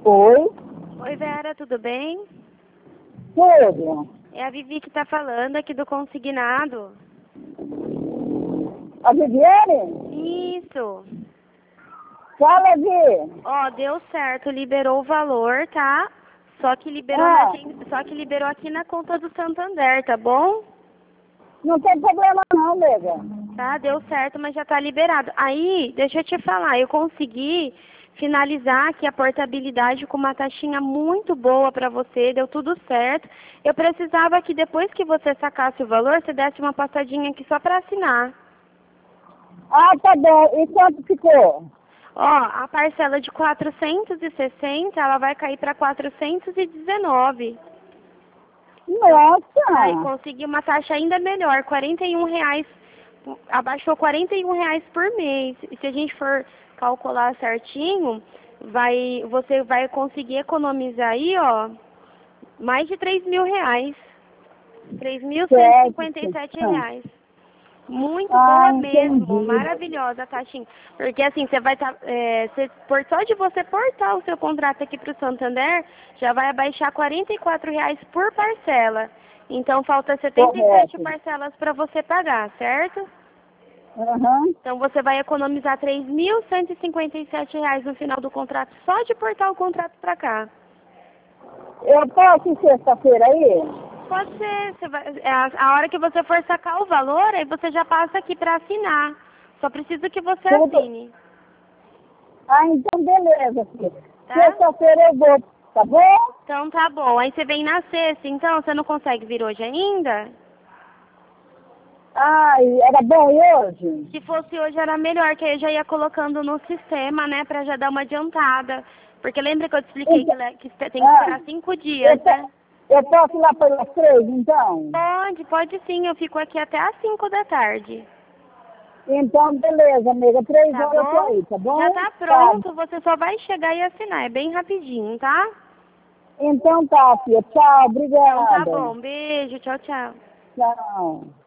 Oi, Oi, Vera, tudo bem? tudo. É a Vivi que tá falando aqui do consignado. A Viviane? Isso. Fala, Vi. Ó, deu certo, liberou o valor, tá? Só que liberou só que liberou aqui na conta do Santander, tá bom? Não tem problema não, nega. Tá, deu certo, mas já tá liberado. Aí, deixa eu te falar, eu consegui finalizar aqui a portabilidade com uma taxinha muito boa pra você, deu tudo certo. Eu precisava que depois que você sacasse o valor, você desse uma passadinha aqui só pra assinar. Ah, tá bom. E quanto ficou? Ó, a parcela de 460, ela vai cair para 419. Aí Nossa! consegui uma taxa ainda melhor, R$ 41, abaixou R$ 41 por mês. E se a gente for calcular certinho, você vai conseguir economizar aí, ó, mais de R$ 3.000. Certo. R$ 3.157. Muito Ah, boa mesmo, entendi. maravilhosa, Taxinha. Porque assim, você vai estar, só de você portar o seu contrato aqui para o Santander, já vai abaixar R$ 44 por parcela. Então falta 77 Correto. parcelas para você pagar, certo? Aham. Então você vai economizar R$ 3.157 no final do contrato, só de portar o contrato para cá. Eu posso ir sexta-feira aí? Pode ser, a hora que você for sacar o valor, aí você já passa aqui para assinar. Só preciso que você Tudo. assine. Ah, então beleza, filha. Tá? Sexta-feira eu vou, tá bom? Então tá bom. Aí você vem na sexta, então você não consegue vir hoje ainda? Ai, era bom e hoje? Se fosse hoje era melhor, que aí eu já ia colocando no sistema, né, pra já dar uma adiantada. Porque lembra que eu te expliquei Então, que tem que ah, esperar 5 eu, dias, né? po- eu posso ir lá pelas 3, então? Pode sim, eu fico aqui até às 5 da tarde. Então, beleza, amiga. 3 Tá horas eu tô bom? aí, tá Já bom? tá Tá. pronto, você só vai chegar e assinar. É bem rapidinho, tá? Então tá, filha. Tchau, Então tá obrigada. bom. Beijo, tchau, tchau. Tchau.